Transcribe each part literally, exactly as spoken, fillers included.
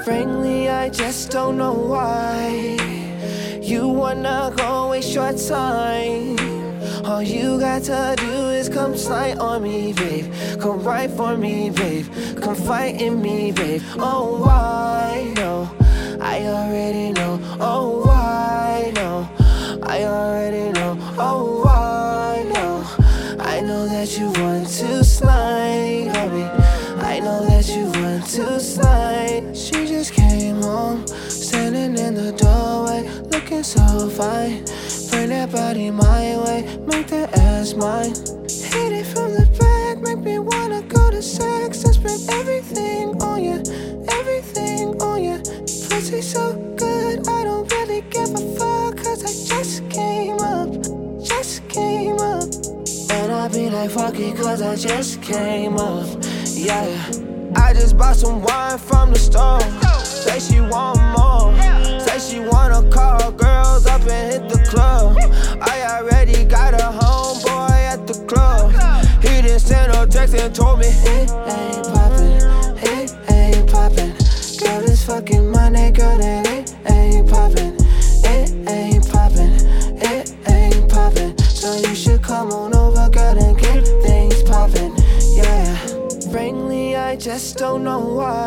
Frankly, I just don't know why you wanna go waste your time. All you got to do is come slide on me, babe. Come right for me, babe. Come fight in me, babe. Oh, why? No, I already know. Oh, why? No, I already know. Oh, why? No, I know that you want to slide on me. I know that you want to slide. She just came home, standing in the doorway, looking so fine. Bring that body my way, make that ass mine. Hit it from the back, make me wanna go to sex. I spend everything on you, everything on you. Pussy so good, I don't really give a fuck. Cause I just came up, just came up. And I be like, fuck it, cause I just came up. Yeah, I just bought some wine from the store. Say she want more. Say she wanna call girls up and hit the club. I already got a homeboy at the club. He didn't send no text and told me it ain't poppin', it ain't poppin'. Girl, this fucking money, girl, that it ain't poppin', it ain't poppin', it ain't poppin'. So you should come on over, girl, and get things poppin', yeah. Frankly, I just don't know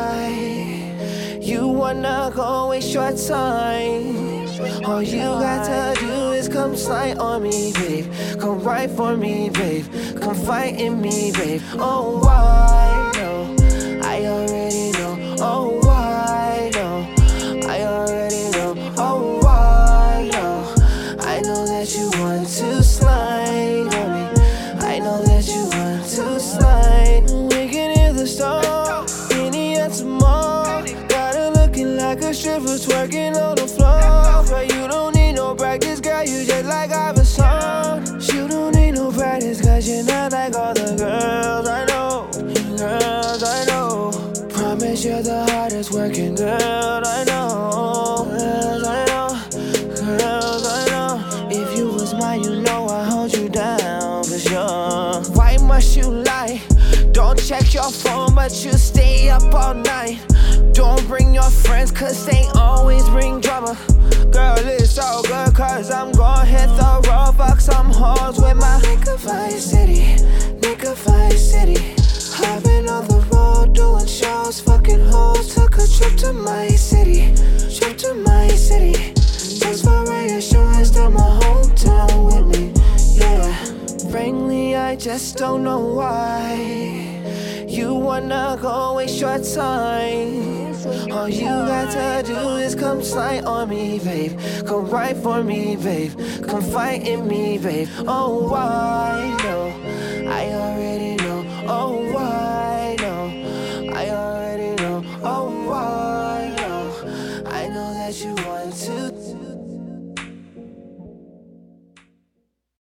why you wanna go waste your time. All you got to do is come slide on me, babe. Come right for me, babe. Come fight in me, babe. Oh, why? No, I already know. Oh, why? No, I already know. Oh, why? No, I know that you want to slide on me. I know that you want to slide. We can hit the store, any and some more. Got her looking like a stripper twerking on the floor. But you don't need no practice, girl, you just like Iverson. You don't need no practice, cause you're not like all the girls I know. Girls I know. Promise you're the hardest working girl I know. Girls I know, girls I know. If you was mine, you know I hold you down for sure. Why must you lie? Don't check your phone, but you stay up all night. Don't bring your friends, cause they always bring drama. Girl, it's so good, cause I'm gon' hit the road. Fuck some hoes with my Nigga Vice City, Nigga Vice City. I've been on the road doing shows, fucking hoes. Took a trip to my city, trip to my city. Just for reassurance that my hometown with me, yeah. Frankly, I just don't know why you wanna go waste your time. All you got to do is come slide on me, babe. Come right for me, babe. Come fight in me, babe. Oh, why? No, I already